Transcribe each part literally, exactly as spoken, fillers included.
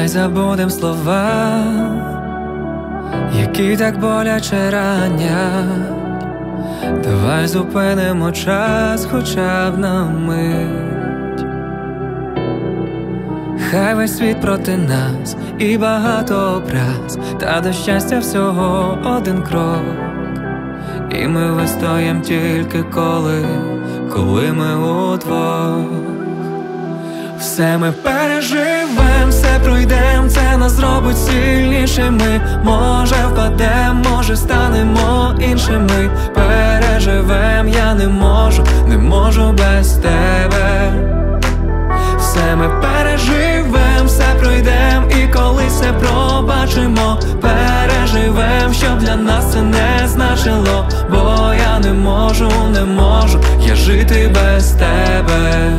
забудем слова, які так боляче ранять. Давай зупинимо час хоча б на мить. Хай весь світ проти нас і багато образ, та до щастя всього один крок. І ми вистоїм тільки коли, коли ми удвох. Все ми переживем, все пройдем, це нас зробить сильнішими. Може впадем, може станемо іншими. Переживем, я не можу, не можу без тебе. Все ми переживем, все пройдем, і колись все пробачимо. Переживем, щоб для нас це не значило. Бо я не можу, не можу я жити без тебе.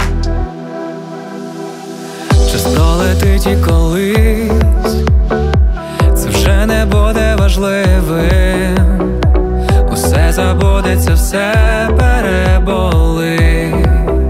Час пролетить і колись це вже не буде важливим. Усе забудеться, все переболить.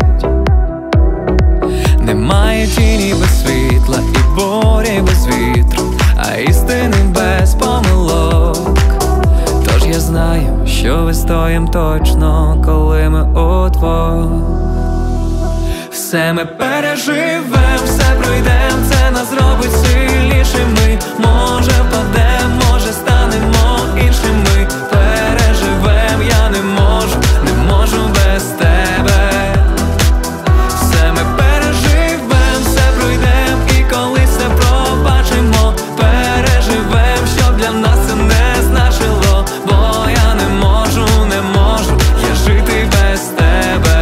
Немає тіні без світла і бурі без вітру, а істини без помилок. Тож я знаю, що вистоїм точно, коли ми удвох. Все ми переживем, все пройдем, це нас зробить сильнішими. Може впадем, може станемо іншими. Переживем, я не можу, не можу без тебе. Все ми переживем, все пройдем, і колись все пробачимо. Переживем, щоб для нас це не значило. Бо я не можу, не можу я жити без тебе.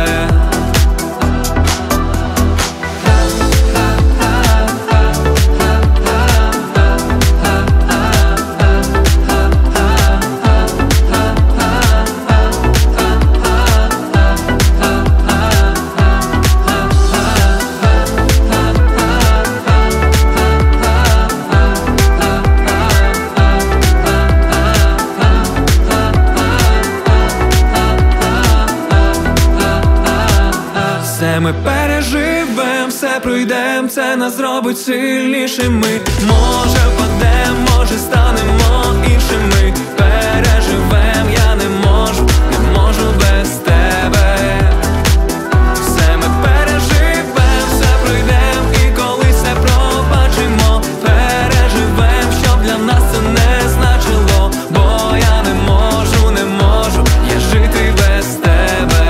Все ми переживем, все пройдем, це нас зробить сильнішими. Може впадем, може станемо іншими. Переживем, я не можу, не можу без тебе. Все ми переживем, все пройдем, і колись все пробачимо. Переживем, щоб для нас це не значило. Бо я не можу, не можу я жити без тебе.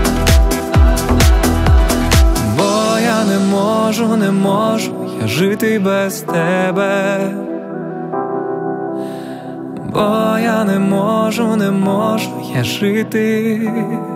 Не можу, не можу я жити без тебе. Бо я не можу, не можу я жити